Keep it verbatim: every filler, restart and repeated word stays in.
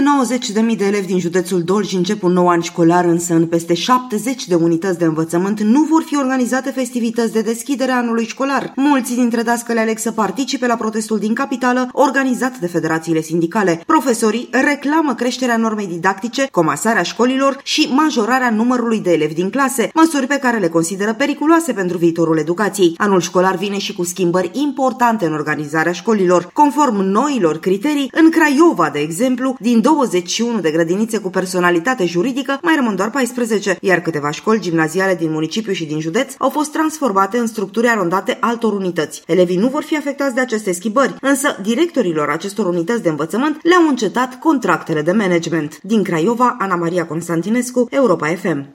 nouăzeci de mii de elevi din județul Dolj încep un nou an școlar, însă în peste șaptezeci de unități de învățământ nu vor fi organizate festivități de deschidere a anului școlar. Mulți dintre dascăli aleg să participe la protestul din capitală, organizat de federațiile sindicale. Profesorii reclamă creșterea normei didactice, comasarea școlilor și majorarea numărului de elevi din clase, măsuri pe care le consideră periculoase pentru viitorul educației. Anul școlar vine și cu schimbări importante în organizarea școlilor. Conform noilor criterii, în Craiova, de exemplu, din douăzeci și unu de grădinițe cu personalitate juridică, mai rămân doar paisprezece, iar câteva școli gimnaziale din municipiu și din județ au fost transformate în structuri arondate altor unități. Elevii nu vor fi afectați de aceste schimbări, însă directorilor acestor unități de învățământ le-au încetat contractele de management. Din Craiova, Ana Maria Constantinescu, Europa F M.